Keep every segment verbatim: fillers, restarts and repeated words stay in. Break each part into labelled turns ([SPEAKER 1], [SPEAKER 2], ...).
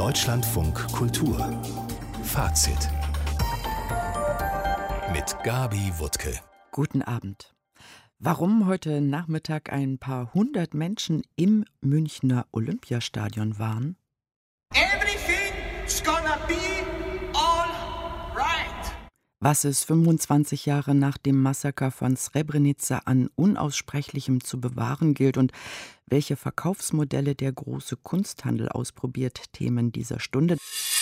[SPEAKER 1] Deutschlandfunk Kultur Fazit mit Gabi Wuttke.
[SPEAKER 2] Guten Abend. Warum heute Nachmittag ein paar hundert Menschen im Münchner Olympiastadion waren?
[SPEAKER 3] Everything's gonna be all right.
[SPEAKER 2] Was es fünfundzwanzig Jahre nach dem Massaker von Srebrenica an Unaussprechlichem zu bewahren gilt und welche Verkaufsmodelle der große Kunsthandel ausprobiert, Themen dieser Stunde.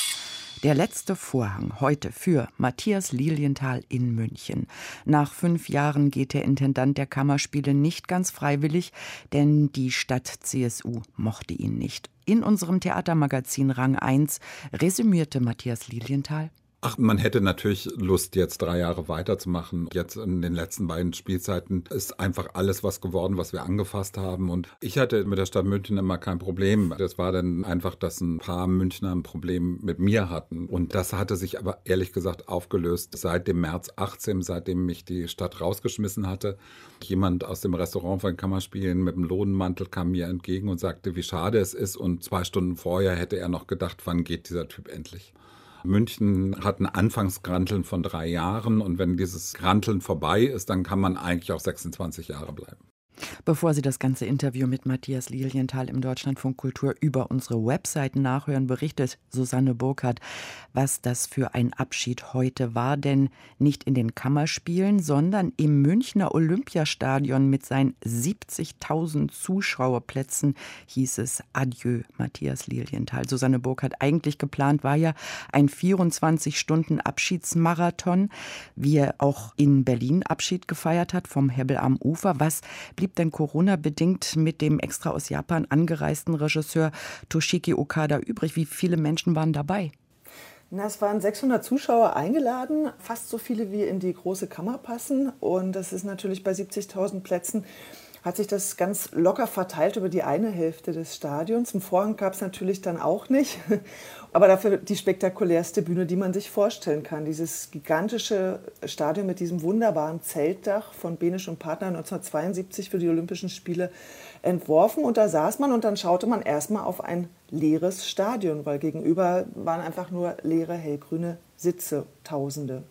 [SPEAKER 2] Der letzte Vorhang heute für Matthias Lilienthal in München. Nach fünf Jahren geht der Intendant der Kammerspiele nicht ganz freiwillig, denn die Stadt C S U mochte ihn nicht. In unserem Theatermagazin Rang eins resümierte Matthias Lilienthal:
[SPEAKER 4] Ach, man hätte natürlich Lust, jetzt drei Jahre weiterzumachen. Jetzt in den letzten beiden Spielzeiten ist einfach alles was geworden, was wir angefasst haben. Und ich hatte mit der Stadt München immer kein Problem. Das war dann einfach, dass ein paar Münchner ein Problem mit mir hatten. Und das hatte sich aber ehrlich gesagt aufgelöst seit dem März achtzehn, seitdem mich die Stadt rausgeschmissen hatte. Jemand aus dem Restaurant von Kammerspielen mit dem Lodenmantel kam mir entgegen und sagte, wie schade es ist. Und zwei Stunden vorher hätte er noch gedacht, wann geht dieser Typ endlich? München hat ein Anfangsgranteln von drei Jahren und wenn dieses Granteln vorbei ist, dann kann man eigentlich auch sechsundzwanzig Jahre bleiben.
[SPEAKER 2] Bevor Sie das ganze Interview mit Matthias Lilienthal im Deutschlandfunk Kultur über unsere Webseiten nachhören, berichtet Susanne Burkhardt, was das für ein Abschied heute war. Denn nicht in den Kammerspielen, sondern im Münchner Olympiastadion mit seinen siebzigtausend Zuschauerplätzen hieß es Adieu, Matthias Lilienthal. Susanne Burkhardt, eigentlich geplant war ja ein vierundzwanzig Stunden Abschiedsmarathon, wie er auch in Berlin Abschied gefeiert hat vom Hebbel am Ufer. Was blieb denn Corona-bedingt mit dem extra aus Japan angereisten Regisseur Toshiki Okada übrig? Wie viele Menschen waren dabei?
[SPEAKER 5] Na, es waren sechshundert Zuschauer eingeladen, fast so viele wie in die große Kammer passen. Und das ist natürlich bei siebzigtausend Plätzen, hat sich das ganz locker verteilt über die eine Hälfte des Stadions. Einen Vorhang gab es natürlich dann auch nicht, aber dafür die spektakulärste Bühne, die man sich vorstellen kann. Dieses gigantische Stadion mit diesem wunderbaren Zeltdach von Behnisch und Partner neunzehnhundertzweiundsiebzig für die Olympischen Spiele entworfen. Und da saß man und dann schaute man erstmal auf ein leeres Stadion, weil gegenüber waren einfach nur leere, hellgrüne Sitze, Tausende.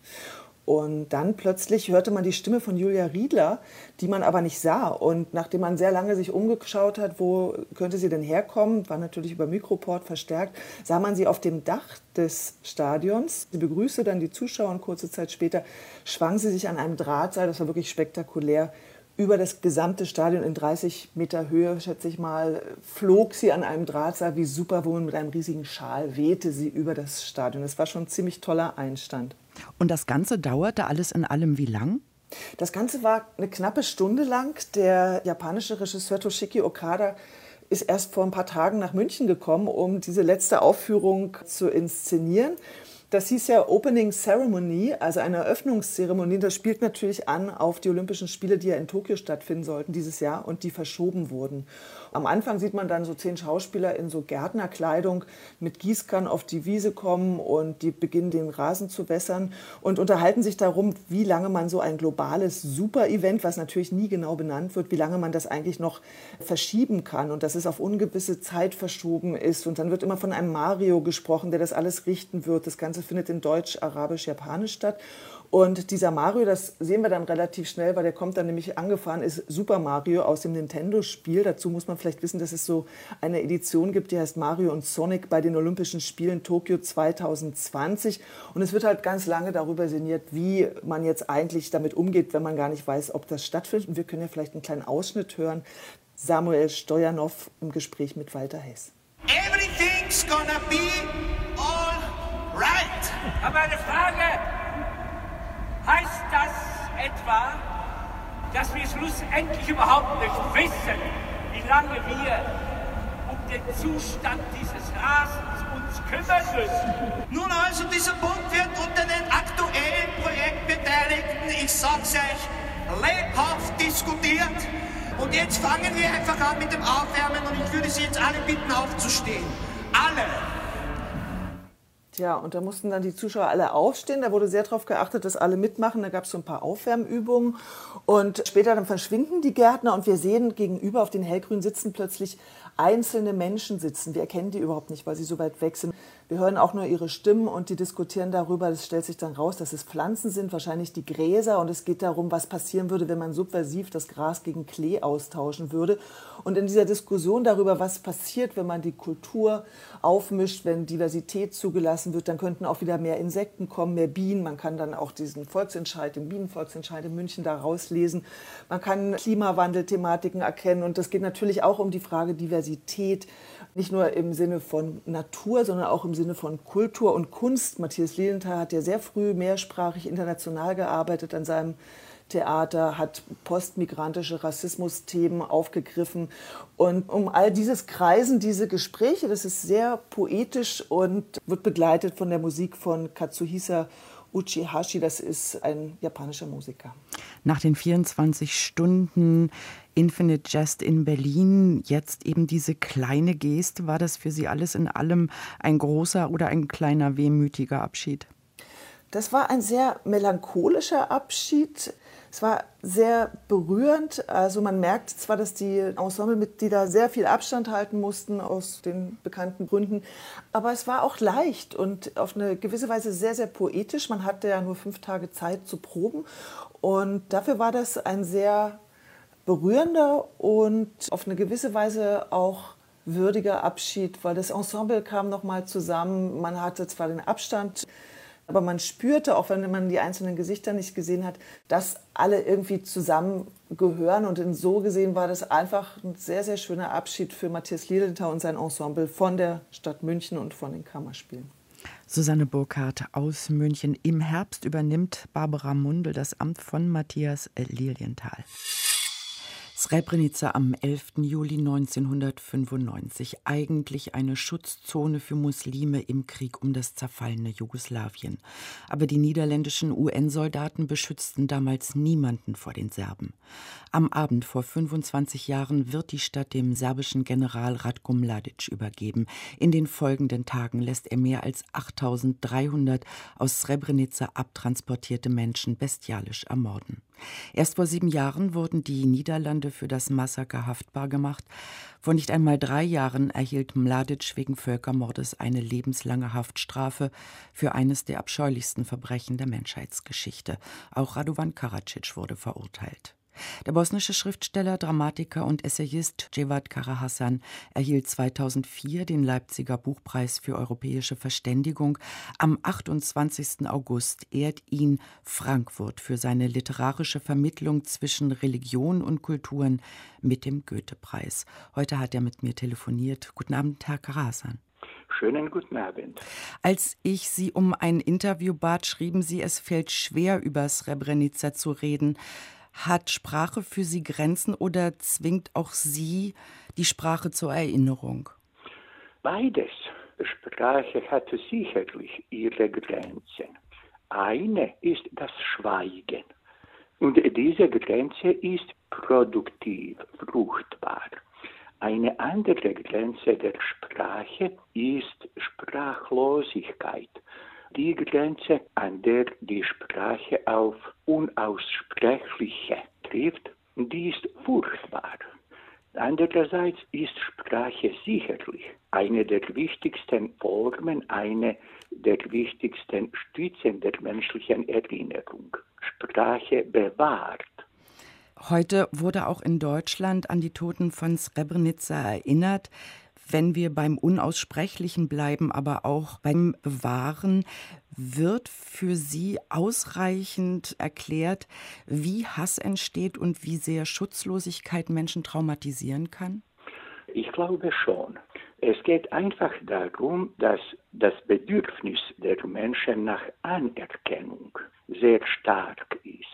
[SPEAKER 5] Und dann plötzlich hörte man die Stimme von Julia Riedler, die man aber nicht sah. Und nachdem man sehr lange sich umgeschaut hat, wo könnte sie denn herkommen, war natürlich über Mikroport verstärkt, sah man sie auf dem Dach des Stadions. Sie begrüßte dann die Zuschauer und kurze Zeit später schwang sie sich an einem Drahtseil. Das war wirklich spektakulär. Über das gesamte Stadion in dreißig Meter Höhe, schätze ich mal, flog sie an einem Drahtseil wie Superwoman mit einem riesigen Schal, wehte sie über das Stadion. Das war schon ein ziemlich toller Einstand.
[SPEAKER 2] Und das Ganze dauerte alles in allem wie lang?
[SPEAKER 5] Das Ganze war eine knappe Stunde lang. Der japanische Regisseur Toshiki Okada ist erst vor ein paar Tagen nach München gekommen, um diese letzte Aufführung zu inszenieren. Das hieß ja Opening Ceremony, also eine Eröffnungszeremonie. Das spielt natürlich an auf die Olympischen Spiele, die ja in Tokio stattfinden sollten dieses Jahr und die verschoben wurden. Am Anfang sieht man dann so zehn Schauspieler in so Gärtnerkleidung mit Gießkannen auf die Wiese kommen und die beginnen den Rasen zu wässern und unterhalten sich darum, wie lange man so ein globales Super-Event, was natürlich nie genau benannt wird, wie lange man das eigentlich noch verschieben kann und dass es auf ungewisse Zeit verschoben ist. Und dann wird immer von einem Mario gesprochen, der das alles richten wird. Das Ganze findet in Deutsch, Arabisch, Japanisch statt. Und dieser Mario, das sehen wir dann relativ schnell, weil der kommt dann nämlich angefahren, ist Super Mario aus dem Nintendo-Spiel. Dazu muss man vielleicht wissen, dass es so eine Edition gibt, die heißt Mario und Sonic bei den Olympischen Spielen Tokio zwanzig zwanzig. Und es wird halt ganz lange darüber sinniert, wie man jetzt eigentlich damit umgeht, wenn man gar nicht weiß, ob das stattfindet. Und wir können ja vielleicht einen kleinen Ausschnitt hören. Samuel Stojanov im Gespräch mit Walter Hess.
[SPEAKER 3] Everything's gonna be all right.
[SPEAKER 6] Aber eine Frage. Heißt das etwa, dass wir schlussendlich überhaupt nicht wissen, wie lange wir um den Zustand dieses Rasens uns kümmern müssen?
[SPEAKER 3] Nun also, dieser Punkt wird unter den aktuellen Projektbeteiligten, ich sag's euch, lebhaft diskutiert. Und jetzt fangen wir einfach an mit dem Aufwärmen und ich würde Sie jetzt alle bitten aufzustehen. Alle!
[SPEAKER 5] Tja, und da mussten dann die Zuschauer alle aufstehen. Da wurde sehr darauf geachtet, dass alle mitmachen. Da gab es so ein paar Aufwärmübungen. Und später dann verschwinden die Gärtner und wir sehen gegenüber auf den hellgrünen Sitzen plötzlich einzelne Menschen sitzen. Wir erkennen die überhaupt nicht, weil sie so weit weg sind. Wir hören auch nur ihre Stimmen und die diskutieren darüber. Es stellt sich dann raus, dass es Pflanzen sind, wahrscheinlich die Gräser. Und es geht darum, was passieren würde, wenn man subversiv das Gras gegen Klee austauschen würde. Und in dieser Diskussion darüber, was passiert, wenn man die Kultur aufmischt, wenn Diversität zugelassen wird, dann könnten auch wieder mehr Insekten kommen, mehr Bienen. Man kann dann auch diesen Volksentscheid, den Bienenvolksentscheid in München da rauslesen. Man kann Klimawandelthematiken erkennen. Und es geht natürlich auch um die Frage Diversität, nicht nur im Sinne von Natur, sondern auch im Sinne von Kultur und Kunst. Matthias Lilienthal hat ja sehr früh mehrsprachig international gearbeitet an seinem Theater, hat postmigrantische Rassismusthemen aufgegriffen. Und um all dieses kreisen diese Gespräche, das ist sehr poetisch und wird begleitet von der Musik von Katsuhisa Uchihashi, das ist ein japanischer Musiker.
[SPEAKER 2] Nach den vierundzwanzig Stunden Infinite Jest in Berlin, jetzt eben diese kleine Geste, war das für Sie alles in allem ein großer oder ein kleiner wehmütiger Abschied?
[SPEAKER 5] Das war ein sehr melancholischer Abschied. Es war sehr berührend. Also man merkt zwar, dass die Ensemblemitglieder sehr viel Abstand halten mussten aus den bekannten Gründen, aber es war auch leicht und auf eine gewisse Weise sehr, sehr poetisch. Man hatte ja nur fünf Tage Zeit zu proben und dafür war das ein sehr berührender und auf eine gewisse Weise auch würdiger Abschied, weil das Ensemble kam nochmal zusammen. Man hatte zwar den Abstand, aber man spürte, auch wenn man die einzelnen Gesichter nicht gesehen hat, dass alle irgendwie zusammengehören. Und in so gesehen war das einfach ein sehr, sehr schöner Abschied für Matthias Lilienthal und sein Ensemble von der Stadt München und von den Kammerspielen.
[SPEAKER 2] Susanne Burkhardt aus München. Im Herbst übernimmt Barbara Mundl das Amt von Matthias Lilienthal. Srebrenica am elften Juli neunzehnhundertfünfundneunzig, eigentlich eine Schutzzone für Muslime im Krieg um das zerfallene Jugoslawien. Aber die niederländischen U N-Soldaten beschützten damals niemanden vor den Serben. Am Abend vor fünfundzwanzig Jahren wird die Stadt dem serbischen General Ratko Mladic übergeben. In den folgenden Tagen lässt er mehr als achttausenddreihundert aus Srebrenica abtransportierte Menschen bestialisch ermorden. Erst vor sieben Jahren wurden die Niederlande für das Massaker haftbar gemacht. Vor nicht einmal drei Jahren erhielt Mladic wegen Völkermordes eine lebenslange Haftstrafe für eines der abscheulichsten Verbrechen der Menschheitsgeschichte. Auch Radovan Karadzic wurde verurteilt. Der bosnische Schriftsteller, Dramatiker und Essayist Cevat Karahasan erhielt zweitausendvier den Leipziger Buchpreis für europäische Verständigung. Am achtundzwanzigsten August ehrt ihn Frankfurt für seine literarische Vermittlung zwischen Religion und Kulturen mit dem Goethe-Preis. Heute hat er mit mir telefoniert. Guten Abend, Herr Karahasan.
[SPEAKER 7] Schönen guten Abend.
[SPEAKER 2] Als ich Sie um ein Interview bat, schrieben Sie, es fällt schwer, über Srebrenica zu reden. Hat Sprache für Sie Grenzen oder zwingt auch Sie die Sprache zur Erinnerung?
[SPEAKER 7] Beides. Sprache hat sicherlich ihre Grenzen. Eine ist das Schweigen. Und diese Grenze ist produktiv, fruchtbar. Eine andere Grenze der Sprache ist Sprachlosigkeit. Die Grenze, an der die Sprache auf Unaussprechliche trifft, die ist furchtbar. Andererseits ist Sprache sicherlich eine der wichtigsten Formen, eine der wichtigsten Stützen der menschlichen Erinnerung. Sprache bewahrt.
[SPEAKER 2] Heute wurde auch in Deutschland an die Toten von Srebrenica erinnert. Wenn wir beim Unaussprechlichen bleiben, aber auch beim Bewahren, wird für Sie ausreichend erklärt, wie Hass entsteht und wie sehr Schutzlosigkeit Menschen traumatisieren kann?
[SPEAKER 7] Ich glaube schon. Es geht einfach darum, dass das Bedürfnis der Menschen nach Anerkennung sehr stark ist.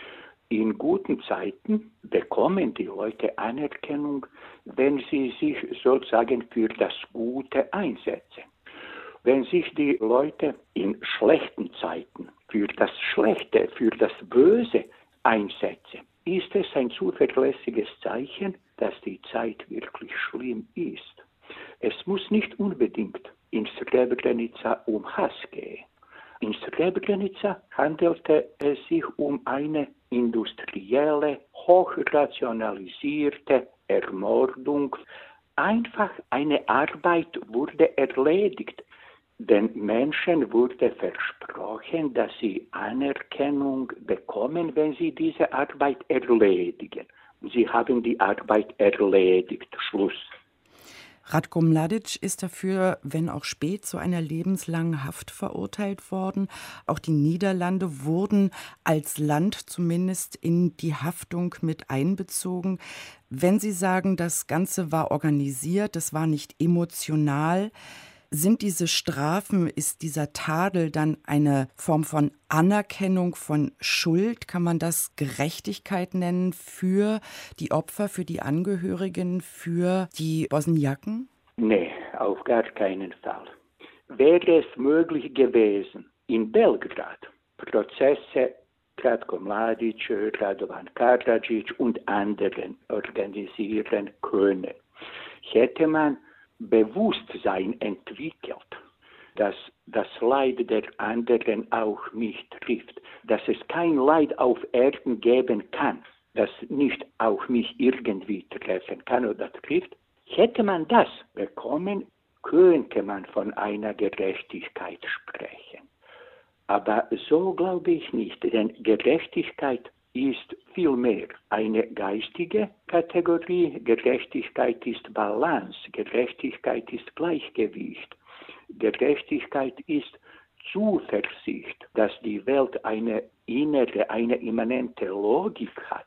[SPEAKER 7] In guten Zeiten bekommen die Leute Anerkennung, wenn sie sich sozusagen für das Gute einsetzen. Wenn sich die Leute in schlechten Zeiten für das Schlechte, für das Böse einsetzen, ist es ein zuverlässiges Zeichen, dass die Zeit wirklich schlimm ist. Es muss nicht unbedingt in Srebrenica um Hass gehen. In Srebrenica handelte es sich um eine industrielle, hochrationalisierte Ermordung Einfach eine Arbeit wurde erledigt. Den Menschen wurde versprochen, dass sie Anerkennung bekommen, wenn sie diese Arbeit erledigen. Sie haben die Arbeit erledigt. Schluss.
[SPEAKER 2] Ratko Mladic ist dafür, wenn auch spät, zu einer lebenslangen Haft verurteilt worden. Auch die Niederlande wurden als Land zumindest in die Haftung mit einbezogen. Wenn Sie sagen, das Ganze war organisiert, das war nicht emotional, sind diese Strafen, ist dieser Tadel dann eine Form von Anerkennung von Schuld? Kann man das Gerechtigkeit nennen für die Opfer, für die Angehörigen, für die Bosniaken?
[SPEAKER 7] Nee, auf gar keinen Fall. Wäre es möglich gewesen, in Belgrad Prozesse Ratko Mladic, Radovan Karadzic und anderen organisieren können, hätte man Bewusstsein entwickelt, dass das Leid der anderen auch mich trifft, dass es kein Leid auf Erden geben kann, das nicht auch mich irgendwie treffen kann oder trifft. Hätte man das bekommen, könnte man von einer Gerechtigkeit sprechen. Aber so glaube ich nicht, denn Gerechtigkeit ist vielmehr eine geistige Kategorie. Gerechtigkeit ist Balance, Gerechtigkeit ist Gleichgewicht, Gerechtigkeit ist Zuversicht, dass die Welt eine innere, eine immanente Logik hat.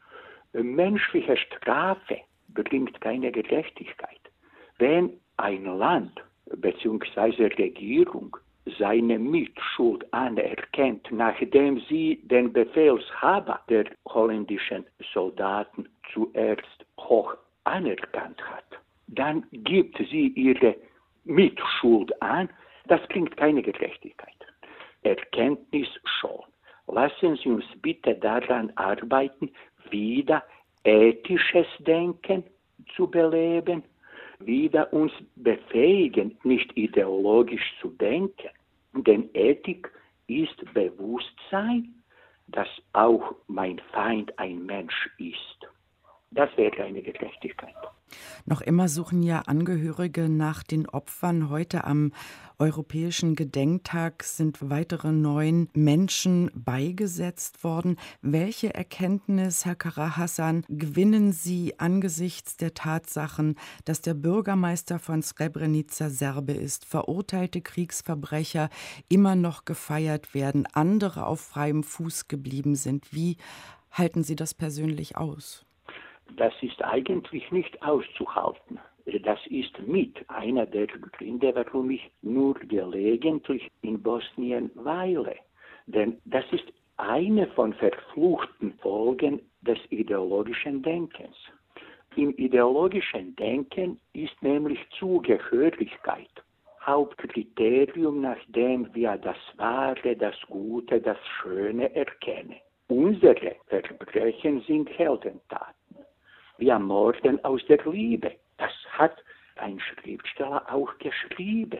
[SPEAKER 7] Menschliche Strafe bringt keine Gerechtigkeit. Wenn ein Land bzw. Regierung seine Mitschuld anerkennt, nachdem sie den Befehlshaber der holländischen Soldaten zuerst hoch anerkannt hat, dann gibt sie ihre Mitschuld an. Das bringt keine Gerechtigkeit. Erkenntnis schon. Lassen Sie uns bitte daran arbeiten, wieder ethisches Denken zu beleben, wieder uns befähigen, nicht ideologisch zu denken. Denn Ethik ist Bewusstsein, dass auch mein Feind ein Mensch ist. Das wäre eine Gerechtigkeit.
[SPEAKER 2] Noch immer suchen ja Angehörige nach den Opfern. Heute am Europäischen Gedenktag sind weitere neun Menschen beigesetzt worden. Welche Erkenntnis, Herr Karahassan, gewinnen Sie angesichts der Tatsachen, dass der Bürgermeister von Srebrenica Serbe ist, verurteilte Kriegsverbrecher immer noch gefeiert werden, andere auf freiem Fuß geblieben sind? Wie halten Sie das persönlich aus?
[SPEAKER 7] Das ist eigentlich nicht auszuhalten. Das ist mit einer der Gründe, warum ich nur gelegentlich in Bosnien weile. Denn das ist eine von verfluchten Folgen des ideologischen Denkens. Im ideologischen Denken ist nämlich Zugehörigkeit Hauptkriterium, nach dem wir das Wahre, das Gute, das Schöne erkennen. Unsere Verbrechen sind Heldentaten. Wir morden aus der Liebe. Das hat ein Schriftsteller auch geschrieben.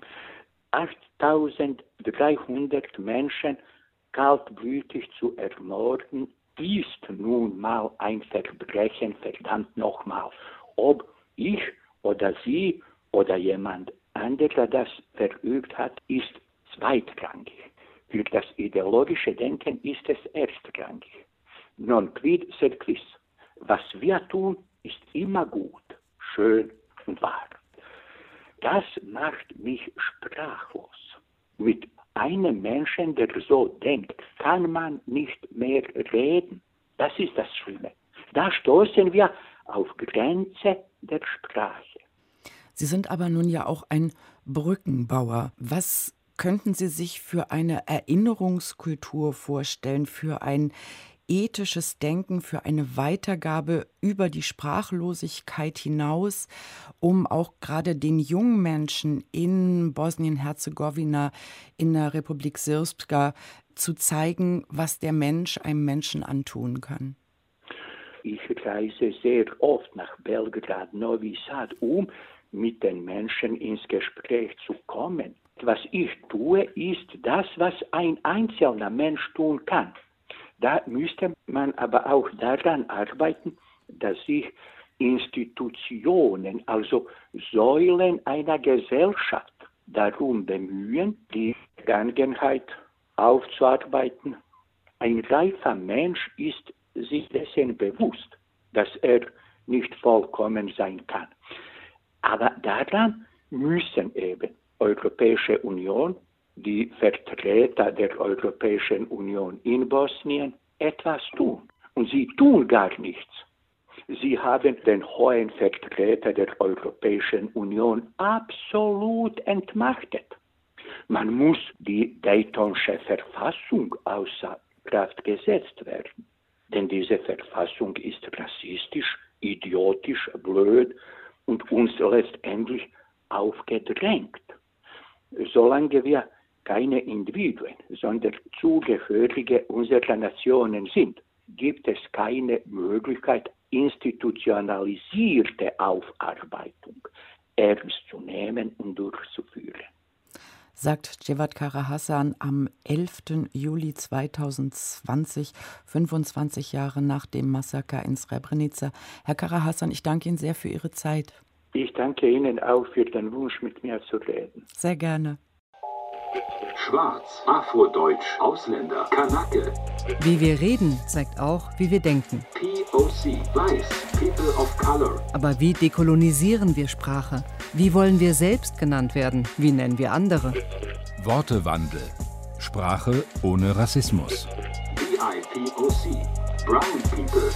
[SPEAKER 7] achttausenddreihundert Menschen kaltblütig zu ermorden, ist nun mal ein Verbrechen, verdammt nochmal. Ob ich oder Sie oder jemand anderer das verübt hat, ist zweitrangig. Für das ideologische Denken ist es erstrangig. Non quid sed quis. Was wir tun, ist immer gut, schön und wahr. Das macht mich sprachlos. Mit einem Menschen, der so denkt, kann man nicht mehr reden. Das ist das Schlimme. Da stoßen wir auf Grenze der Sprache.
[SPEAKER 2] Sie sind aber nun ja auch ein Brückenbauer. Was könnten Sie sich für eine Erinnerungskultur vorstellen, für ein ethisches Denken, für eine Weitergabe über die Sprachlosigkeit hinaus, um auch gerade den jungen Menschen in Bosnien-Herzegowina, in der Republik Srpska zu zeigen, was der Mensch einem Menschen antun kann?
[SPEAKER 7] Ich reise sehr oft nach Belgrad, Novi Sad, um mit den Menschen ins Gespräch zu kommen. Was ich tue, ist das, was ein einzelner Mensch tun kann. Da müsste man aber auch daran arbeiten, dass sich Institutionen, also Säulen einer Gesellschaft, darum bemühen, die Vergangenheit aufzuarbeiten. Ein reifer Mensch ist sich dessen bewusst, dass er nicht vollkommen sein kann. Aber daran müssen eben Europäische Union, die Vertreter der Europäischen Union in Bosnien etwas tun. Und sie tun gar nichts. Sie haben den hohen Vertreter der Europäischen Union absolut entmachtet. Man muss die Daytonsche Verfassung außer Kraft gesetzt werden. Denn diese Verfassung ist rassistisch, idiotisch, blöd und uns letztendlich aufgedrängt. Solange wir keine Individuen, sondern Zugehörige unserer Nationen sind, gibt es keine Möglichkeit, institutionalisierte Aufarbeitung ernst zu nehmen und durchzuführen.
[SPEAKER 2] Sagt Cevat Karahasan am elften Juli zweitausendzwanzig, fünfundzwanzig Jahre nach dem Massaker in Srebrenica. Herr Karahasan, ich danke Ihnen sehr für Ihre Zeit.
[SPEAKER 7] Ich danke Ihnen auch für den Wunsch, mit mir zu reden.
[SPEAKER 2] Sehr gerne.
[SPEAKER 1] Schwarz, Afrodeutsch, Ausländer, Kanake.
[SPEAKER 8] Wie wir reden, zeigt auch, wie wir denken.
[SPEAKER 1] P O C, Weiß, People of Color.
[SPEAKER 8] Aber wie dekolonisieren wir Sprache? Wie wollen wir selbst genannt werden? Wie nennen wir andere?
[SPEAKER 1] Wortewandel. Sprache ohne Rassismus. B I P O C, Brown People.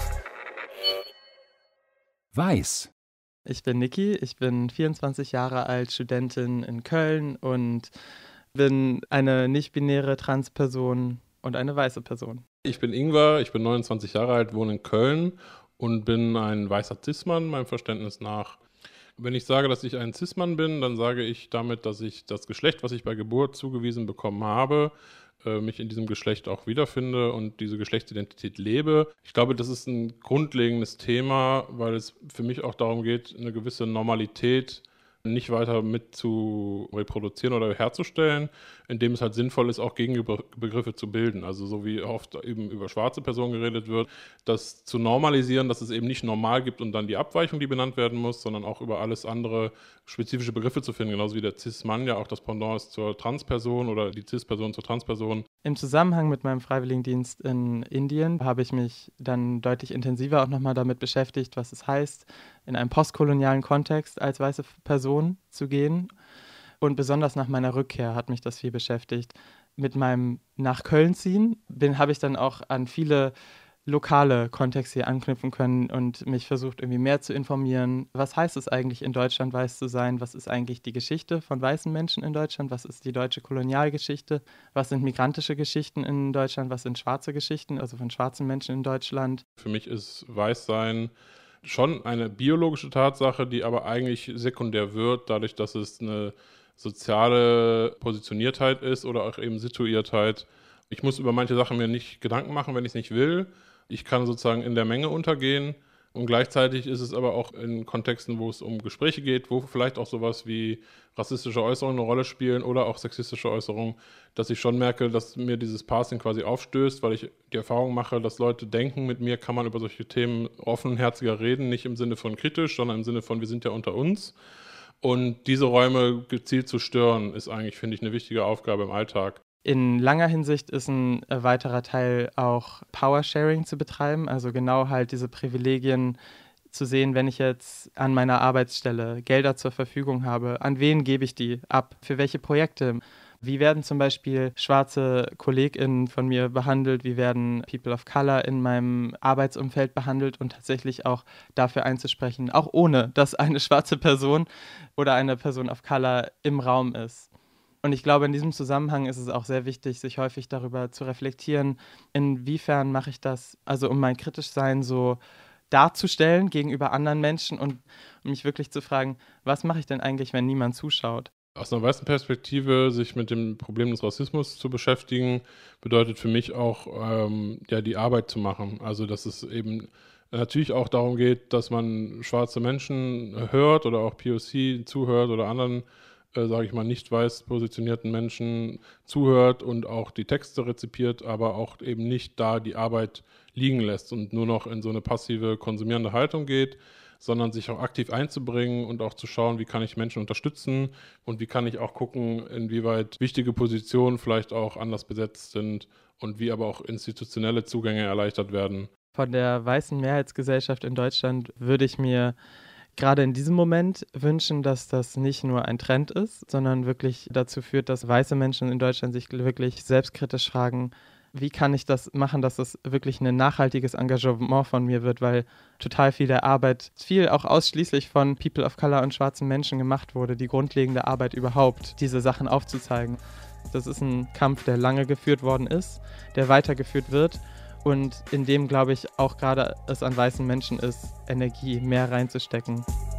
[SPEAKER 1] Weiß.
[SPEAKER 9] Ich bin Niki, ich bin vierundzwanzig Jahre alt, Studentin in Köln und bin eine nicht-binäre Transperson und eine weiße Person.
[SPEAKER 10] Ich bin Ingwer, ich bin neunundzwanzig Jahre alt, wohne in Köln und bin ein weißer Cis-Mann, meinem Verständnis nach. Wenn ich sage, dass ich ein Cis-Mann bin, dann sage ich damit, dass ich das Geschlecht, was ich bei Geburt zugewiesen bekommen habe, äh, mich in diesem Geschlecht auch wiederfinde und diese Geschlechtsidentität lebe. Ich glaube, das ist ein grundlegendes Thema, weil es für mich auch darum geht, eine gewisse Normalität nicht weiter mit zu reproduzieren oder herzustellen, indem es halt sinnvoll ist, auch Gegenbegriffe zu bilden. Also so wie oft eben über schwarze Personen geredet wird, das zu normalisieren, dass es eben nicht normal gibt und dann die Abweichung, die benannt werden muss, sondern auch über alles andere spezifische Begriffe zu finden, genauso wie der Cis-Mann ja auch das Pendant ist zur Transperson oder die Cis-Person zur Transperson.
[SPEAKER 9] Im Zusammenhang mit meinem Freiwilligendienst in Indien habe ich mich dann deutlich intensiver auch nochmal damit beschäftigt, was es heißt, in einem postkolonialen Kontext als weiße Person zu gehen. Und besonders nach meiner Rückkehr hat mich das viel beschäftigt. Mit meinem nach Köln ziehen bin, habe ich dann auch an viele lokale Kontexte hier anknüpfen können und mich versucht, irgendwie mehr zu informieren. Was heißt es eigentlich, in Deutschland weiß zu sein? Was ist eigentlich die Geschichte von weißen Menschen in Deutschland? Was ist die deutsche Kolonialgeschichte? Was sind migrantische Geschichten in Deutschland? Was sind schwarze Geschichten, also von schwarzen Menschen in Deutschland?
[SPEAKER 10] Für mich ist Weißsein schon eine biologische Tatsache, die aber eigentlich sekundär wird, dadurch, dass es eine soziale Positioniertheit ist oder auch eben Situiertheit. Ich muss über manche Sachen mir nicht Gedanken machen, wenn ich es nicht will. Ich kann sozusagen in der Menge untergehen und gleichzeitig ist es aber auch in Kontexten, wo es um Gespräche geht, wo vielleicht auch sowas wie rassistische Äußerungen eine Rolle spielen oder auch sexistische Äußerungen, dass ich schon merke, dass mir dieses Passing quasi aufstößt, weil ich die Erfahrung mache, dass Leute denken, mit mir kann man über solche Themen offenherziger reden, nicht im Sinne von kritisch, sondern im Sinne von, wir sind ja unter uns. Und diese Räume gezielt zu stören, ist eigentlich, finde ich, eine wichtige Aufgabe im Alltag.
[SPEAKER 9] In langer Hinsicht ist ein weiterer Teil auch Power-Sharing zu betreiben, also genau halt diese Privilegien zu sehen, wenn ich jetzt an meiner Arbeitsstelle Gelder zur Verfügung habe, an wen gebe ich die ab, für welche Projekte? Wie werden zum Beispiel schwarze KollegInnen von mir behandelt? Wie werden People of Color in meinem Arbeitsumfeld behandelt? Und tatsächlich auch dafür einzusprechen, auch ohne, dass eine schwarze Person oder eine Person of Color im Raum ist. Und ich glaube, in diesem Zusammenhang ist es auch sehr wichtig, sich häufig darüber zu reflektieren, inwiefern mache ich das, also um mein Kritischsein so darzustellen gegenüber anderen Menschen und um mich wirklich zu fragen, was mache ich denn eigentlich, wenn niemand zuschaut?
[SPEAKER 10] Aus einer weißen Perspektive sich mit dem Problem des Rassismus zu beschäftigen, bedeutet für mich auch, ähm, ja, die Arbeit zu machen. Also, dass es eben natürlich auch darum geht, dass man schwarze Menschen hört oder auch P O C zuhört oder anderen, äh, sage ich mal, nicht weiß positionierten Menschen zuhört und auch die Texte rezipiert, aber auch eben nicht da die Arbeit liegen lässt und nur noch in so eine passive konsumierende Haltung geht, sondern sich auch aktiv einzubringen und auch zu schauen, wie kann ich Menschen unterstützen und wie kann ich auch gucken, inwieweit wichtige Positionen vielleicht auch anders besetzt sind und wie aber auch institutionelle Zugänge erleichtert werden.
[SPEAKER 9] Von der weißen Mehrheitsgesellschaft in Deutschland würde ich mir gerade in diesem Moment wünschen, dass das nicht nur ein Trend ist, sondern wirklich dazu führt, dass weiße Menschen in Deutschland sich wirklich selbstkritisch fragen, wie kann ich das machen, dass das wirklich ein nachhaltiges Engagement von mir wird, weil total viel der Arbeit, viel auch ausschließlich von People of Color und schwarzen Menschen gemacht wurde, die grundlegende Arbeit überhaupt, diese Sachen aufzuzeigen. Das ist ein Kampf, der lange geführt worden ist, der weitergeführt wird. Und in dem, glaube ich, auch gerade es an weißen Menschen ist, Energie mehr reinzustecken.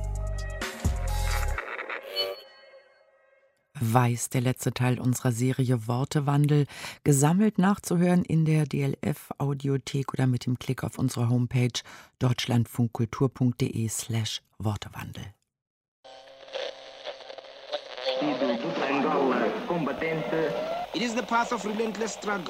[SPEAKER 2] Weiß, der letzte Teil unserer Serie Wortewandel, gesammelt nachzuhören in der D L F-Audiothek oder mit dem Klick auf unsere Homepage deutschlandfunkkultur.de slash Wortewandel.
[SPEAKER 11] It is the path of relentless struggle.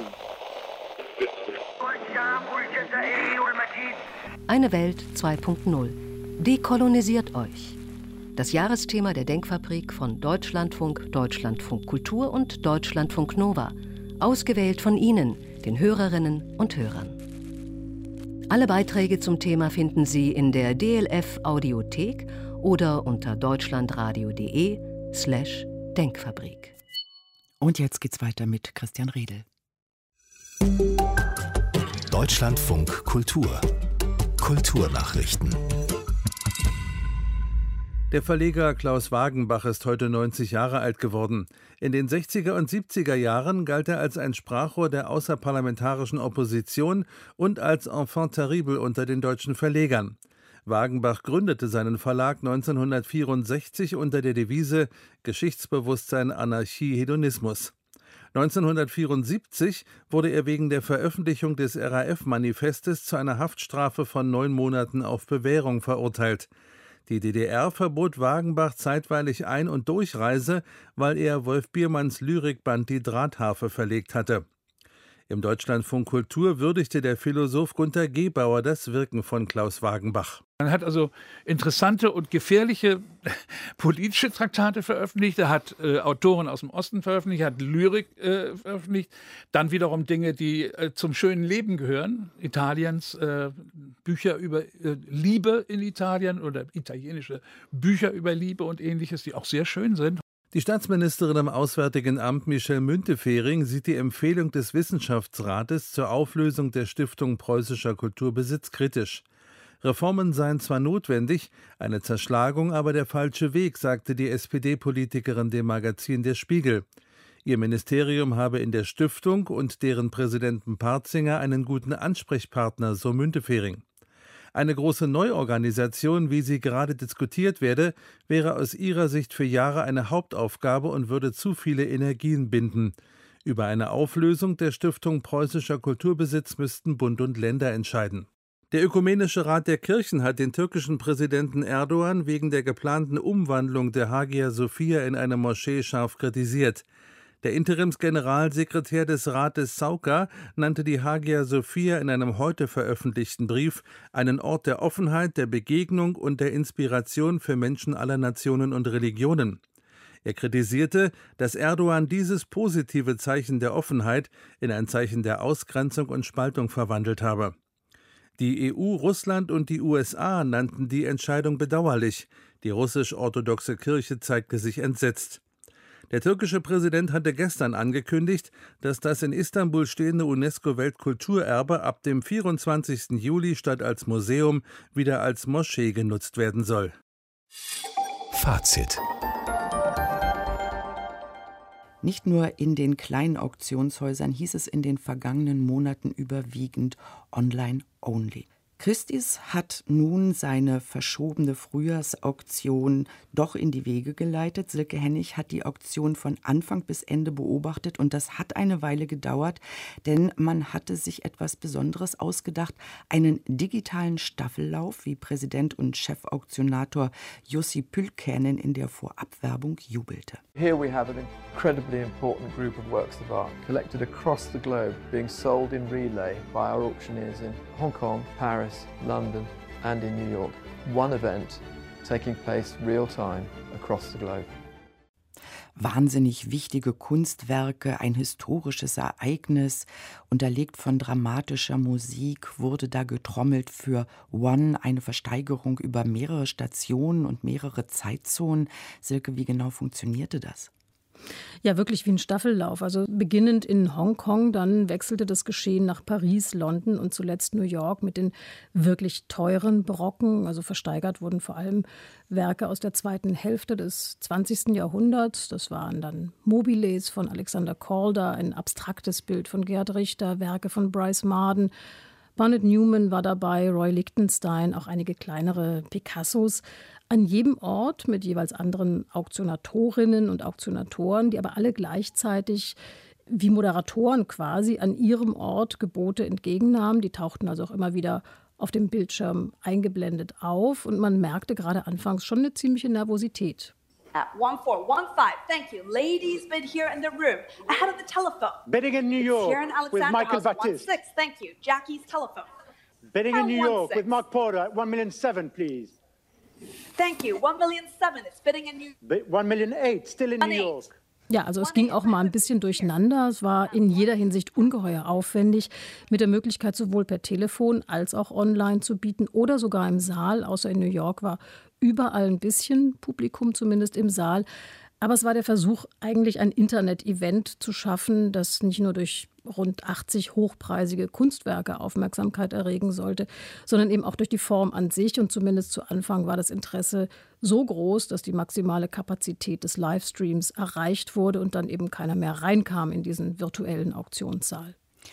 [SPEAKER 8] Eine Welt zwei Punkt null. Dekolonisiert euch. Das Jahresthema der Denkfabrik von Deutschlandfunk, Deutschlandfunk Kultur und Deutschlandfunk Nova. Ausgewählt von Ihnen, den Hörerinnen und Hörern. Alle Beiträge zum Thema finden Sie in der D L F-Audiothek oder unter deutschlandradio.de slash Denkfabrik.
[SPEAKER 2] Und jetzt geht's weiter mit Christian Riedel.
[SPEAKER 1] Deutschlandfunk Kultur. Kulturnachrichten.
[SPEAKER 12] Der Verleger Klaus Wagenbach ist heute neunzig Jahre alt geworden. In den sechziger und siebziger Jahren galt er als ein Sprachrohr der außerparlamentarischen Opposition und als Enfant terrible unter den deutschen Verlegern. Wagenbach gründete seinen Verlag neunzehnhundertvierundsechzig unter der Devise Geschichtsbewusstsein, Anarchie, Hedonismus. neunzehnhundertvierundsiebzig wurde er wegen der Veröffentlichung des R A F-Manifestes zu einer Haftstrafe von neun Monaten auf Bewährung verurteilt. Die D D R verbot Wagenbach zeitweilig Ein- und Durchreise, weil er Wolf Biermanns Lyrikband Die Drahtharfe verlegt hatte. Im Deutschlandfunk Kultur würdigte der Philosoph Gunter Gebauer das Wirken von Klaus Wagenbach.
[SPEAKER 13] Er hat also interessante und gefährliche politische Traktate veröffentlicht, er hat äh, Autoren aus dem Osten veröffentlicht, er hat Lyrik äh, veröffentlicht, dann wiederum Dinge, die äh, zum schönen Leben gehören, Italiens, äh, Bücher über äh, Liebe in Italien oder italienische Bücher über Liebe und Ähnliches, die auch sehr schön sind.
[SPEAKER 12] Die Staatsministerin im Auswärtigen Amt Michelle Müntefering sieht die Empfehlung des Wissenschaftsrates zur Auflösung der Stiftung Preußischer Kulturbesitz kritisch. Reformen seien zwar notwendig, eine Zerschlagung aber der falsche Weg, sagte die S P D-Politikerin dem Magazin Der Spiegel. Ihr Ministerium habe in der Stiftung und deren Präsidenten Partzinger einen guten Ansprechpartner, so Müntefering. Eine große Neuorganisation, wie sie gerade diskutiert werde, wäre aus ihrer Sicht für Jahre eine Hauptaufgabe und würde zu viele Energien binden. Über eine Auflösung der Stiftung Preußischer Kulturbesitz müssten Bund und Länder entscheiden. Der Ökumenische Rat der Kirchen hat den türkischen Präsidenten Erdogan wegen der geplanten Umwandlung der Hagia Sophia in eine Moschee scharf kritisiert. Der Interimsgeneralsekretär des Rates Sauka nannte die Hagia Sophia in einem heute veröffentlichten Brief einen Ort der Offenheit, der Begegnung und der Inspiration für Menschen aller Nationen und Religionen. Er kritisierte, dass Erdogan dieses positive Zeichen der Offenheit in ein Zeichen der Ausgrenzung und Spaltung verwandelt habe. Die E U, Russland und die U S A nannten die Entscheidung bedauerlich. Die russisch-orthodoxe Kirche zeigte sich entsetzt. Der türkische Präsident hatte gestern angekündigt, dass das in Istanbul stehende UNESCO-Weltkulturerbe ab dem vierundzwanzigsten Juli statt als Museum wieder als Moschee genutzt werden soll.
[SPEAKER 1] Fazit.
[SPEAKER 2] Nicht nur in den kleinen Auktionshäusern hieß es in den vergangenen Monaten überwiegend online-only. Christie's hat nun seine verschobene Frühjahrsauktion doch in die Wege geleitet. Silke Hennig hat die Auktion von Anfang bis Ende beobachtet und das hat eine Weile gedauert, denn man hatte sich etwas Besonderes ausgedacht, einen digitalen Staffellauf, wie Präsident und Chefauktionator Jussi Pylkkänen in der Vorabwerbung jubelte.
[SPEAKER 14] Here we have an incredibly important group of works of art collected across the globe, being sold in relay by our auctioneers in Hong Kong, Paris, London and in New York. one event taking place real time across the globe.
[SPEAKER 2] Wahnsinnig wichtige Kunstwerke, ein historisches Ereignis, unterlegt von dramatischer Musik, wurde da getrommelt für One, eine Versteigerung über mehrere Stationen und mehrere Zeitzonen. Silke, wie genau funktionierte das?
[SPEAKER 15] Ja, wirklich wie ein Staffellauf. Also beginnend in Hongkong, dann wechselte das Geschehen nach Paris, London und zuletzt New York mit den wirklich teuren Barocken. Also versteigert wurden vor allem Werke aus der zweiten Hälfte des zwanzigsten Jahrhunderts. Das waren dann Mobiles von Alexander Calder, ein abstraktes Bild von Gerhard Richter, Werke von Bryce Marden. Barnett Newman war dabei, Roy Lichtenstein, auch einige kleinere Picassos. An jedem Ort mit jeweils anderen Auktionatorinnen und Auktionatoren, die aber alle gleichzeitig wie Moderatoren quasi an ihrem Ort Gebote entgegennahmen. Die tauchten also auch immer wieder auf dem Bildschirm eingeblendet auf. Und man merkte gerade anfangs schon eine ziemliche Nervosität.
[SPEAKER 16] At one four one five, thank you. Ladies bid here in the room. Ahead of the telephone.
[SPEAKER 17] Bidding in New York
[SPEAKER 16] here in
[SPEAKER 17] with Michael
[SPEAKER 16] House,
[SPEAKER 17] Batiste.
[SPEAKER 16] one six, thank you. Jackie's telephone.
[SPEAKER 17] Bidding in New York
[SPEAKER 16] one
[SPEAKER 17] with Mark Porter at one million seven, please.
[SPEAKER 16] Thank you. one million seven. It's bidding in New
[SPEAKER 17] York. one million eight, still in New York.
[SPEAKER 15] Ja, also es ging auch mal ein bisschen durcheinander. Es war in jeder Hinsicht ungeheuer aufwendig, mit der Möglichkeit sowohl per Telefon als auch online zu bieten oder sogar im Saal. Außer in New York war überall ein bisschen Publikum, zumindest im Saal. Aber es war der Versuch, eigentlich ein Internet-Event zu schaffen, das nicht nur durch rund achtzig hochpreisige Kunstwerke Aufmerksamkeit erregen sollte, sondern eben auch durch die Form an sich. Und zumindest zu Anfang war das Interesse so groß, dass die maximale Kapazität des Livestreams erreicht wurde und dann eben keiner mehr reinkam in diesen virtuellen Auktionssaal.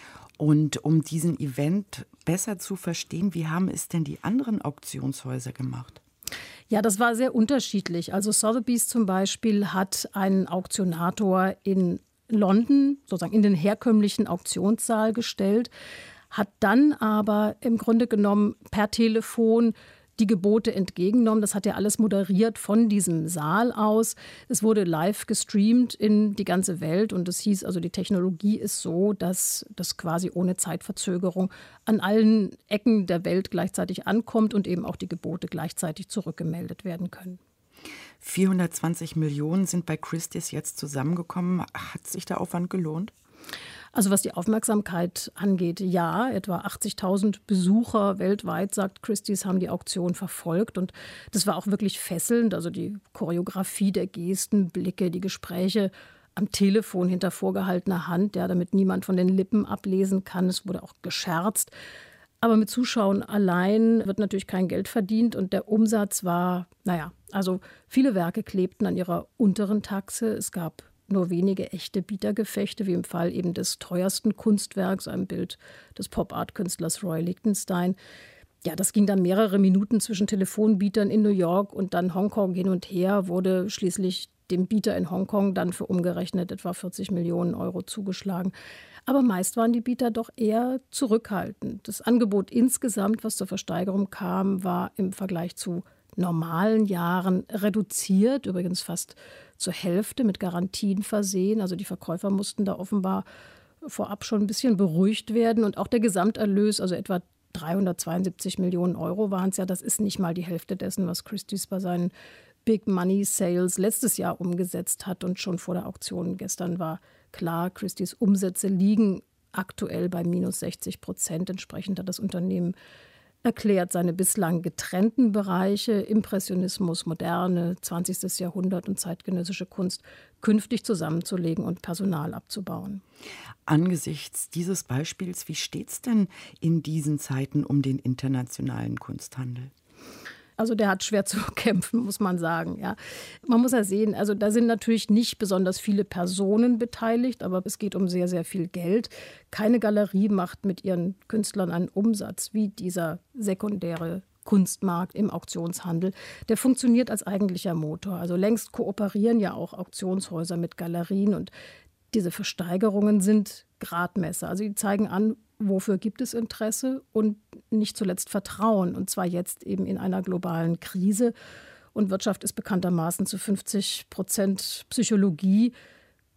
[SPEAKER 2] Und um diesen Event besser zu verstehen, wie haben es denn die anderen Auktionshäuser gemacht?
[SPEAKER 15] Ja, das war sehr unterschiedlich. Also Sotheby's zum Beispiel hat einen Auktionator in London, sozusagen in den herkömmlichen Auktionssaal gestellt, hat dann aber im Grunde genommen per Telefon die Gebote entgegengenommen. Das hat er alles moderiert von diesem Saal aus. Es wurde live gestreamt in die ganze Welt und es hieß also, die Technologie ist so, dass das quasi ohne Zeitverzögerung an allen Ecken der Welt gleichzeitig ankommt und eben auch die Gebote gleichzeitig zurückgemeldet werden können.
[SPEAKER 2] vierhundertzwanzig Millionen sind bei Christie's jetzt zusammengekommen. Hat sich der Aufwand gelohnt?
[SPEAKER 15] Also was die Aufmerksamkeit angeht, ja, etwa achtzigtausend Besucher weltweit, sagt Christie's, haben die Auktion verfolgt. Und das war auch wirklich fesselnd. Also die Choreografie der Gesten, Blicke, die Gespräche am Telefon hinter vorgehaltener Hand, ja, damit niemand von den Lippen ablesen kann. Es wurde auch gescherzt. Aber mit Zuschauen allein wird natürlich kein Geld verdient. Und der Umsatz war, naja, also viele Werke klebten an ihrer unteren Taxe. Es gab nur wenige echte Bietergefechte, wie im Fall eben des teuersten Kunstwerks, einem Bild des Pop-Art-Künstlers Roy Lichtenstein. Ja, das ging dann mehrere Minuten zwischen Telefonbietern in New York und dann Hongkong hin und her, wurde schließlich dem Bieter in Hongkong dann für umgerechnet etwa vierzig Millionen Euro zugeschlagen. Aber meist waren die Bieter doch eher zurückhaltend. Das Angebot insgesamt, was zur Versteigerung kam, war im Vergleich zu normalen Jahren reduziert, übrigens fast zur Hälfte mit Garantien versehen. Also die Verkäufer mussten da offenbar vorab schon ein bisschen beruhigt werden. Und auch der Gesamterlös, also etwa dreihundertzweiundsiebzig Millionen Euro waren es ja, das ist nicht mal die Hälfte dessen, was Christie's bei seinen Big Money Sales letztes Jahr umgesetzt hat. Und schon vor der Auktion gestern war klar, Christie's Umsätze liegen aktuell bei minus sechzig Prozent. Entsprechend hat das Unternehmen erklärt, seine bislang getrennten Bereiche Impressionismus, Moderne, zwanzigstes Jahrhundert und zeitgenössische Kunst künftig zusammenzulegen und Personal abzubauen.
[SPEAKER 2] Angesichts dieses Beispiels, wie steht es denn in diesen Zeiten um den internationalen Kunsthandel?
[SPEAKER 15] Also der hat schwer zu kämpfen, muss man sagen. Ja. Man muss ja sehen, also da sind natürlich nicht besonders viele Personen beteiligt, aber es geht um sehr, sehr viel Geld. Keine Galerie macht mit ihren Künstlern einen Umsatz wie dieser sekundäre Kunstmarkt im Auktionshandel. Der funktioniert als eigentlicher Motor. Also längst kooperieren ja auch Auktionshäuser mit Galerien und diese Versteigerungen sind Gradmesser. Also die zeigen an, wofür gibt es Interesse und nicht zuletzt Vertrauen. Und zwar jetzt eben in einer globalen Krise. Und Wirtschaft ist bekanntermaßen zu fünfzig Prozent Psychologie.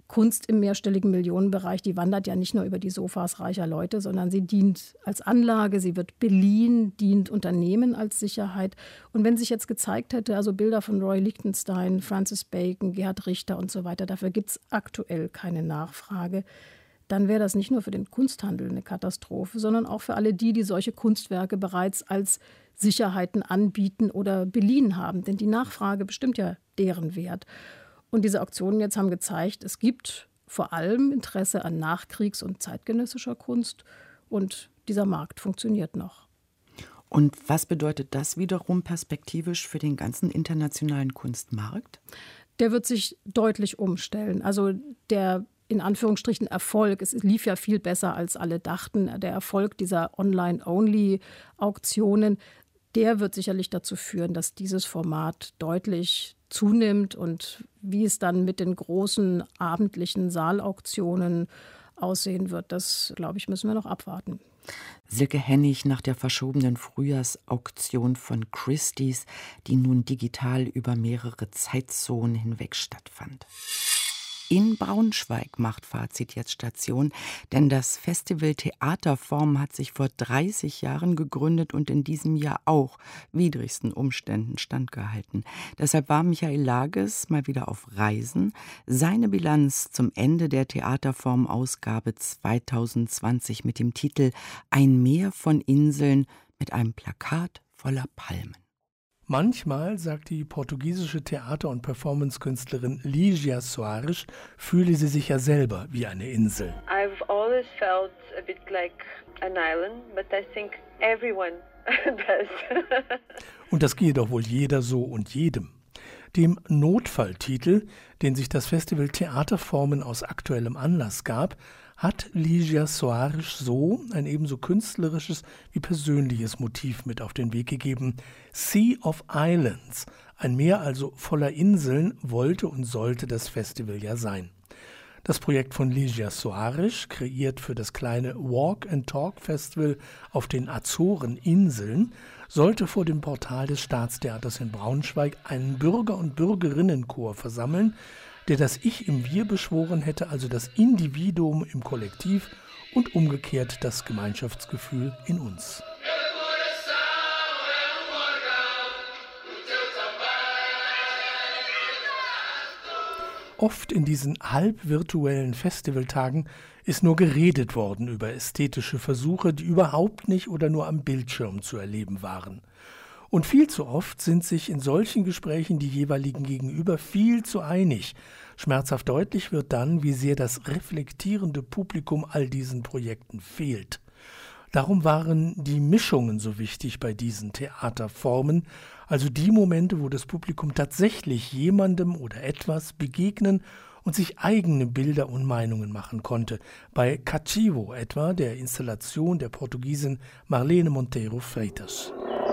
[SPEAKER 15] Kunst im mehrstelligen Millionenbereich, die wandert ja nicht nur über die Sofas reicher Leute, sondern sie dient als Anlage, sie wird beliehen, dient Unternehmen als Sicherheit. Und wenn sich jetzt gezeigt hätte, also Bilder von Roy Lichtenstein, Francis Bacon, Gerhard Richter und so weiter, dafür gibt es aktuell keine Nachfrage, dann wäre das nicht nur für den Kunsthandel eine Katastrophe, sondern auch für alle die, die solche Kunstwerke bereits als Sicherheiten anbieten oder beliehen haben. Denn die Nachfrage bestimmt ja deren Wert. Und diese Auktionen jetzt haben gezeigt, es gibt vor allem Interesse an Nachkriegs- und zeitgenössischer Kunst und dieser Markt funktioniert noch.
[SPEAKER 2] Und was bedeutet das wiederum perspektivisch für den ganzen internationalen Kunstmarkt?
[SPEAKER 15] Der wird sich deutlich umstellen. Also der in Anführungsstrichen Erfolg, es lief ja viel besser, als alle dachten, der Erfolg dieser Online-Only-Auktionen, der wird sicherlich dazu führen, dass dieses Format deutlich zunimmt. Und wie es dann mit den großen abendlichen Saalauktionen aussehen wird, das, glaube ich, müssen wir noch abwarten.
[SPEAKER 2] Silke Hennig nach der verschobenen Frühjahrsauktion von Christie's, die nun digital über mehrere Zeitzonen hinweg stattfand. In Braunschweig macht Fazit jetzt Station, denn das Festival Theaterform hat sich vor dreißig Jahren gegründet und in diesem Jahr auch widrigsten Umständen standgehalten. Deshalb war Michael Lages mal wieder auf Reisen. Seine Bilanz zum Ende der Theaterform-Ausgabe zwanzig zwanzig mit dem Titel »Ein Meer von Inseln« mit einem Plakat voller Palmen.
[SPEAKER 18] Manchmal, sagt die portugiesische Theater- und Performancekünstlerin Lígia Soares, fühle sie sich ja selber wie eine Insel.
[SPEAKER 19] I've always felt a bit like an island, but I think everyone does.
[SPEAKER 18] Und das gehe doch wohl jeder so und jedem. Dem Notfalltitel, den sich das Festival Theaterformen aus aktuellem Anlass gab, hat Lígia Soares so ein ebenso künstlerisches wie persönliches Motiv mit auf den Weg gegeben. Sea of Islands, ein Meer also voller Inseln, wollte und sollte das Festival ja sein. Das Projekt von Lígia Soares, kreiert für das kleine Walk and Talk Festival auf den Azoreninseln, sollte vor dem Portal des Staatstheaters in Braunschweig einen Bürger- und Bürgerinnenchor versammeln, der das Ich im Wir beschworen hätte, also das Individuum im Kollektiv und umgekehrt das Gemeinschaftsgefühl in uns. Oft in diesen halbvirtuellen Festivaltagen ist nur geredet worden über ästhetische Versuche, die überhaupt nicht oder nur am Bildschirm zu erleben waren. Und viel zu oft sind sich in solchen Gesprächen die jeweiligen Gegenüber viel zu einig. Schmerzhaft deutlich wird dann, wie sehr das reflektierende Publikum all diesen Projekten fehlt. Darum waren die Mischungen so wichtig bei diesen Theaterformen, also die Momente, wo das Publikum tatsächlich jemandem oder etwas begegnen und sich eigene Bilder und Meinungen machen konnte. Bei Cativo etwa, der Installation der Portugiesin Marlene Monteiro Freitas.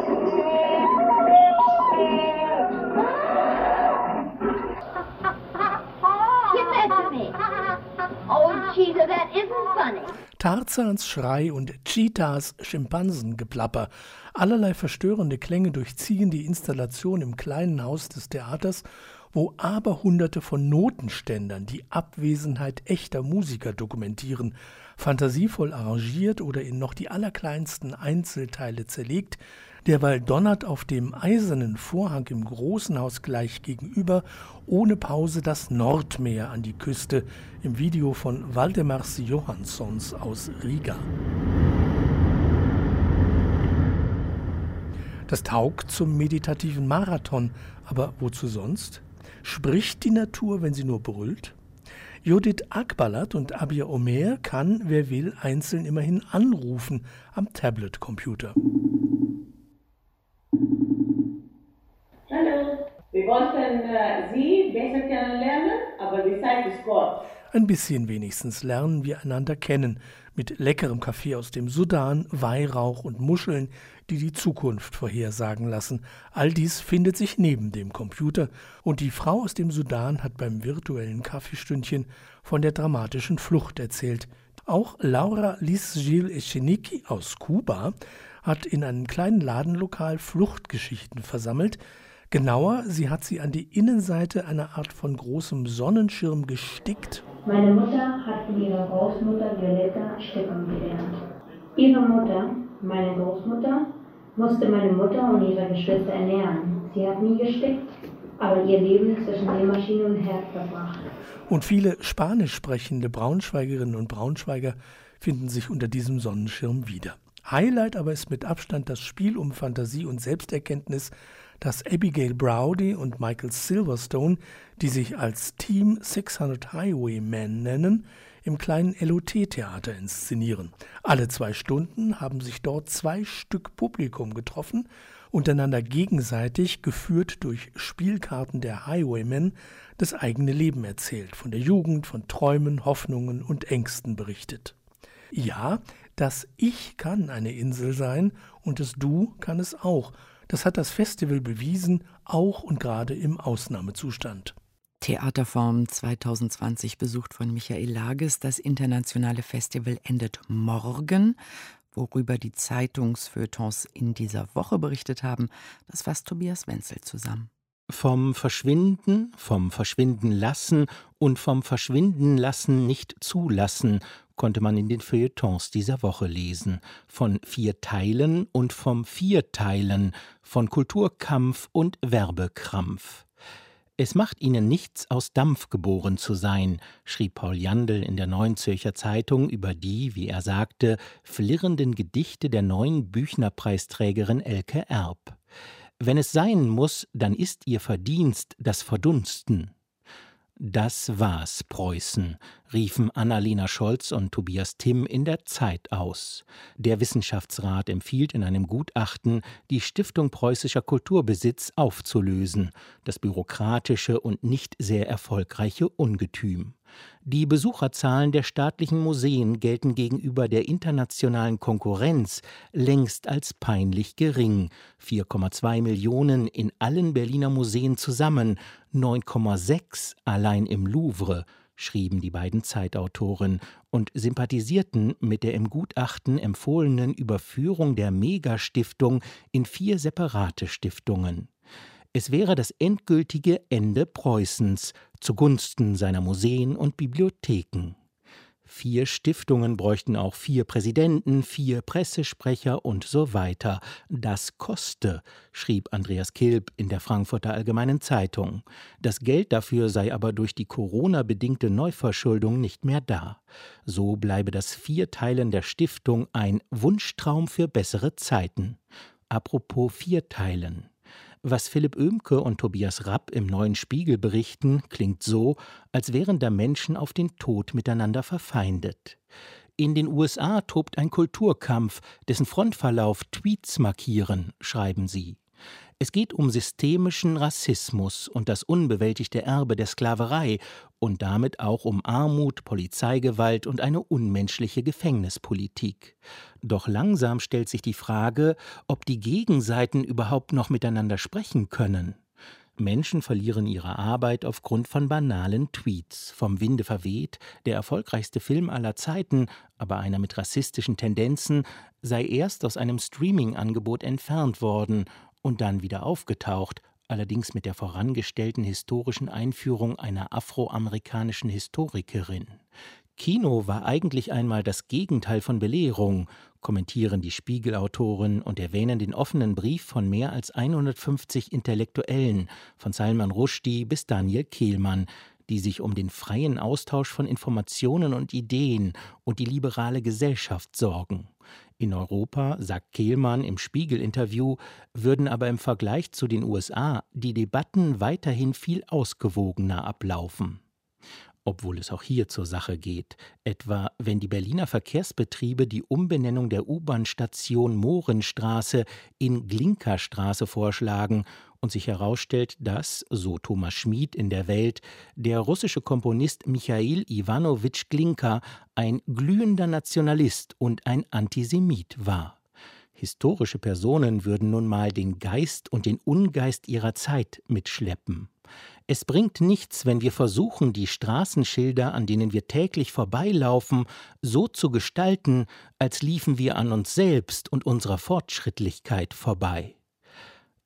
[SPEAKER 18] Tarzans Schrei und Cheetahs Schimpansengeplapper. Allerlei verstörende Klänge durchziehen die Installation im kleinen Haus des Theaters, wo Aberhunderte von Notenständern die Abwesenheit echter Musiker dokumentieren, fantasievoll arrangiert oder in noch die allerkleinsten Einzelteile zerlegt. Derweil donnert auf dem eisernen Vorhang im großen Haus gleich gegenüber ohne Pause das Nordmeer an die Küste im Video von Valdemars Johanssons aus Riga. Das taugt zum meditativen Marathon, aber wozu sonst? Spricht die Natur, wenn sie nur brüllt? Judith Akbalat und Abir Omer kann, wer will, einzeln immerhin anrufen am Tablet-Computer.
[SPEAKER 20] Hallo, wir wollten äh, Sie besser kennenlernen, aber die Zeit ist kurz.
[SPEAKER 18] Ein bisschen wenigstens lernen wir einander kennen, mit leckerem Kaffee aus dem Sudan, Weihrauch und Muscheln, die die Zukunft vorhersagen lassen. All dies findet sich neben dem Computer und die Frau aus dem Sudan hat beim virtuellen Kaffeestündchen von der dramatischen Flucht erzählt. Auch Laura Liz-Gil Echenique aus Kuba hat in einem kleinen Ladenlokal Fluchtgeschichten versammelt. Genauer, sie hat sie an die Innenseite einer Art von großem Sonnenschirm gestickt
[SPEAKER 21] Meine Mutter hat von ihrer Großmutter Violetta Stippen gelernt. Ihre Mutter, meine Großmutter, musste meine Mutter und ihre Geschwister ernähren. Sie hat nie gestickt, aber ihr Leben zwischen Nähmaschine und Herd verbracht.
[SPEAKER 18] Und viele spanisch sprechende Braunschweigerinnen und Braunschweiger finden sich unter diesem Sonnenschirm wieder. Highlight aber ist mit Abstand das Spiel um Fantasie und Selbsterkenntnis, das Abigail Browdy und Michael Silverstone, die sich als Team sechshundert Highwaymen nennen, im kleinen L O T-Theater inszenieren. Alle zwei Stunden haben sich dort zwei Stück Publikum getroffen, untereinander gegenseitig, geführt durch Spielkarten der Highwaymen, das eigene Leben erzählt, von der Jugend, von Träumen, Hoffnungen und Ängsten berichtet. Ja, das Ich kann eine Insel sein und das Du kann es auch. Das hat das Festival bewiesen, auch und gerade im Ausnahmezustand.
[SPEAKER 2] Theaterform zwanzig zwanzig, besucht von Michael Lages. Das internationale Festival endet morgen. Worüber die Zeitungsfeuilletons in dieser Woche berichtet haben, das fasst Tobias Wenzel zusammen.
[SPEAKER 22] Vom Verschwinden, vom Verschwinden lassen und vom Verschwinden lassen nicht zulassen konnte man in den Feuilletons dieser Woche lesen. Von vier Teilen und vom Vierteilen, von Kulturkampf und Werbekrampf. Es macht ihnen nichts, aus Dampf geboren zu sein, schrieb Paul Jandl in der Neuen Zürcher Zeitung über die, wie er sagte, flirrenden Gedichte der neuen Büchner-Preisträgerin Elke Erb. Wenn es sein muss, dann ist ihr Verdienst das Verdunsten. Das war's, Preußen, riefen Annalena Scholz und Tobias Timm in der Zeit aus. Der Wissenschaftsrat empfiehlt in einem Gutachten, die Stiftung Preußischer Kulturbesitz aufzulösen, das bürokratische und nicht sehr erfolgreiche Ungetüm. Die Besucherzahlen der staatlichen Museen gelten gegenüber der internationalen Konkurrenz längst als peinlich gering. vier Komma zwei Millionen in allen Berliner Museen zusammen, neun Komma sechs allein im Louvre, schrieben die beiden Zeitautoren und sympathisierten mit der im Gutachten empfohlenen Überführung der Megastiftung in vier separate Stiftungen. Es wäre das endgültige Ende Preußens zugunsten seiner Museen und Bibliotheken. Vier Stiftungen bräuchten auch vier Präsidenten, vier Pressesprecher und so weiter. Das koste, schrieb Andreas Kilb in der Frankfurter Allgemeinen Zeitung. Das Geld dafür sei aber durch die Corona-bedingte Neuverschuldung nicht mehr da. So bleibe das Vierteilen der Stiftung ein Wunschtraum für bessere Zeiten. Apropos Vierteilen. Was Philipp Oehmke und Tobias Rapp im Neuen Spiegel berichten, klingt so, als wären da Menschen auf den Tod miteinander verfeindet. In den U S A tobt ein Kulturkampf, dessen Frontverlauf Tweets markieren, schreiben sie. Es geht um systemischen Rassismus und das unbewältigte Erbe der Sklaverei und damit auch um Armut, Polizeigewalt und eine unmenschliche Gefängnispolitik. Doch langsam stellt sich die Frage, ob die Gegenseiten überhaupt noch miteinander sprechen können. Menschen verlieren ihre Arbeit aufgrund von banalen Tweets. Vom Winde verweht, der erfolgreichste Film aller Zeiten, aber einer mit rassistischen Tendenzen, sei erst aus einem Streaming-Angebot entfernt worden und dann wieder aufgetaucht, allerdings mit der vorangestellten historischen Einführung einer afroamerikanischen Historikerin. Kino war eigentlich einmal das Gegenteil von Belehrung, kommentieren die Spiegelautoren und erwähnen den offenen Brief von mehr als hundertfünfzig Intellektuellen, von Salman Rushdie bis Daniel Kehlmann, die sich um den freien Austausch von Informationen und Ideen und die liberale Gesellschaft sorgen. In Europa, sagt Kehlmann im Spiegel-Interview, würden aber im Vergleich zu den U S A die Debatten weiterhin viel ausgewogener ablaufen. Obwohl es auch hier zur Sache geht, etwa wenn die Berliner Verkehrsbetriebe die Umbenennung der U-Bahn-Station Mohrenstraße in Glinka-Straße vorschlagen und sich herausstellt, dass, so Thomas Schmid in der Welt, der russische Komponist Michail Iwanowitsch Glinka ein glühender Nationalist und ein Antisemit war. Historische Personen würden nun mal den Geist und den Ungeist ihrer Zeit mitschleppen. Es bringt nichts, wenn wir versuchen, die Straßenschilder, an denen wir täglich vorbeilaufen, so zu gestalten, als liefen wir an uns selbst und unserer Fortschrittlichkeit vorbei.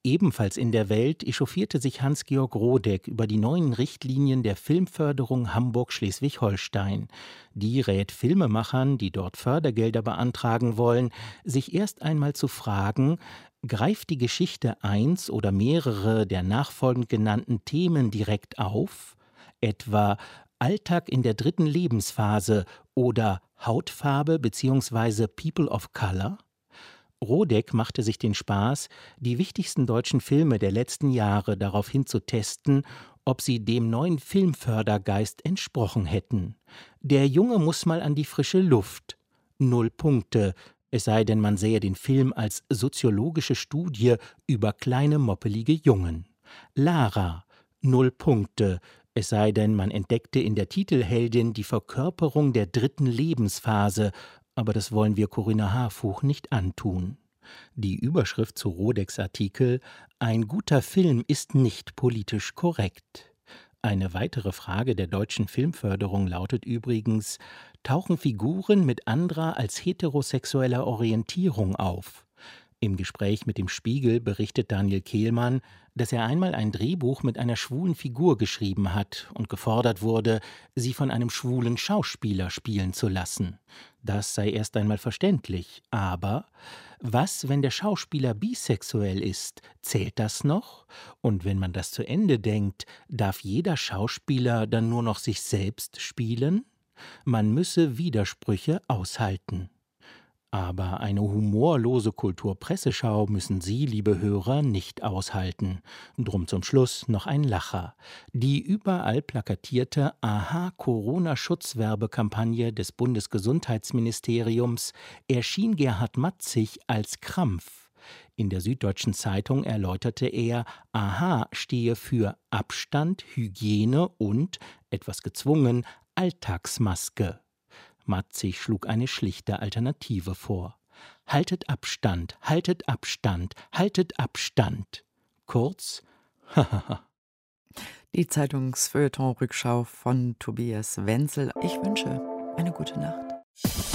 [SPEAKER 22] Ebenfalls in der Welt echauffierte sich Hans-Georg Rodek über die neuen Richtlinien der Filmförderung Hamburg-Schleswig-Holstein. Die rät Filmemachern, die dort Fördergelder beantragen wollen, sich erst einmal zu fragen, greift die Geschichte eins oder mehrere der nachfolgend genannten Themen direkt auf, etwa Alltag in der dritten Lebensphase oder Hautfarbe bzw. People of Color? Rodek machte sich den Spaß, die wichtigsten deutschen Filme der letzten Jahre daraufhin zu testen, ob sie dem neuen Filmfördergeist entsprochen hätten. Der Junge muss mal an die frische Luft. Null Punkte, es sei denn, man sähe den Film als soziologische Studie über kleine moppelige Jungen. Lara, null Punkte, es sei denn, man entdeckte in der Titelheldin die Verkörperung der dritten Lebensphase, aber das wollen wir Corinna Harfuch nicht antun. Die Überschrift zu Rodeks Artikel: Ein guter Film ist nicht politisch korrekt. Eine weitere Frage der deutschen Filmförderung lautet übrigens: Tauchen Figuren mit anderer als heterosexueller Orientierung auf? Im Gespräch mit dem Spiegel berichtet Daniel Kehlmann, dass er einmal ein Drehbuch mit einer schwulen Figur geschrieben hat und gefordert wurde, sie von einem schwulen Schauspieler spielen zu lassen. Das sei erst einmal verständlich, aber was, wenn der Schauspieler bisexuell ist? Zählt das noch? Und wenn man das zu Ende denkt, darf jeder Schauspieler dann nur noch sich selbst spielen? Man müsse Widersprüche aushalten. Aber eine humorlose Kulturpresseschau müssen Sie, liebe Hörer, nicht aushalten. Drum zum Schluss noch ein Lacher. Die überall plakatierte Aha-Corona-Schutzwerbekampagne des Bundesgesundheitsministeriums erschien Gerhard Matzig als Krampf. In der Süddeutschen Zeitung erläuterte er, Aha stehe für Abstand, Hygiene und, etwas gezwungen, Alltagsmaske. Matzig schlug eine schlichte Alternative vor. Haltet Abstand, haltet Abstand, haltet Abstand. Kurz, hahaha.
[SPEAKER 2] Die Zeitungsfeuilleton-Rückschau von Tobias Wenzel. Ich wünsche eine gute Nacht.